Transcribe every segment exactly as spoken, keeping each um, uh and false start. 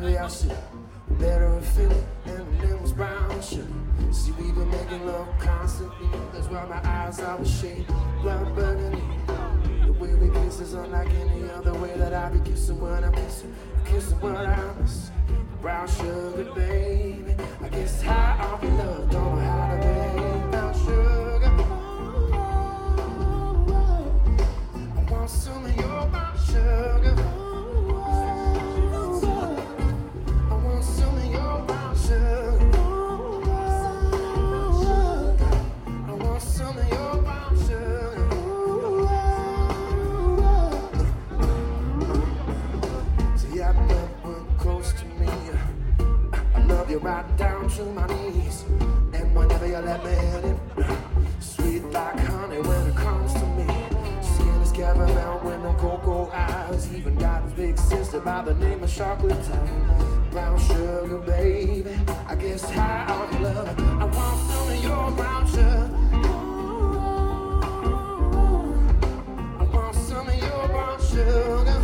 maybe I should better feel it, and her name was Brown Sugar. See, we been making love constantly, that's why my eyes are the shade blood burgundy. The way we kiss is unlike any other way that I be kissing when I'm kissing, kissing when I miss. Brown sugar, baby, I guess high off your love, don't know how to behave. Brown sugar, I want some of your brown sugar. I want some of your brown sugar. I want some of your brown sugar. See, I love when close to me. I love you right down to my knees. And whenever you let me in it, sweet like honey when it comes to me. Seeing this caramel with no cocoa eyes. Even got a big sister by the name of Chocolate Time. Brown sugar, baby, I guess high on your love. I want some of your brown sugar. I want some of your brown sugar.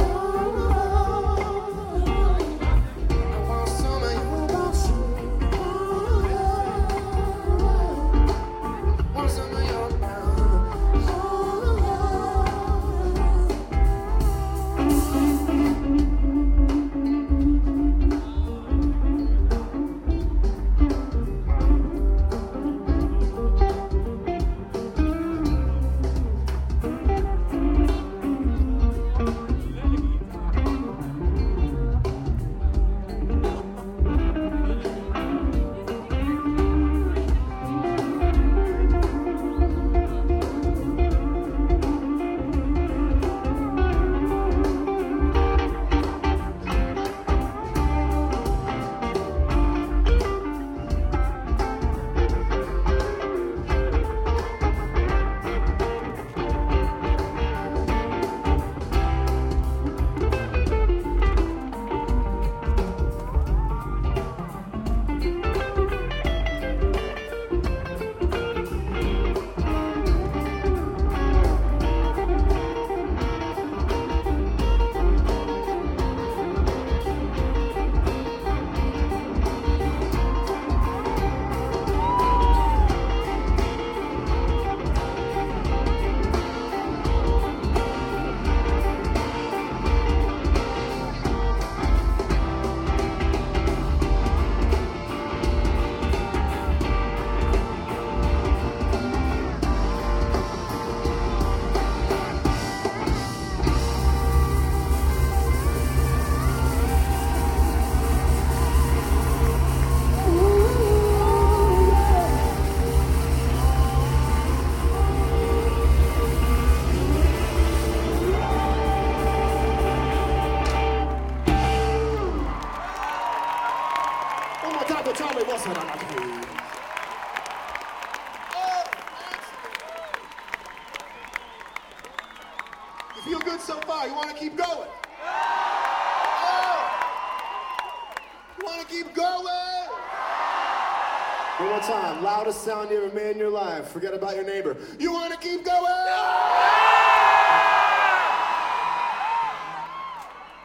You feel good so far. You want to keep going? Oh. You want to keep going? One more time. Loudest sound you ever made in your life. Forget about your neighbor. You want to keep going?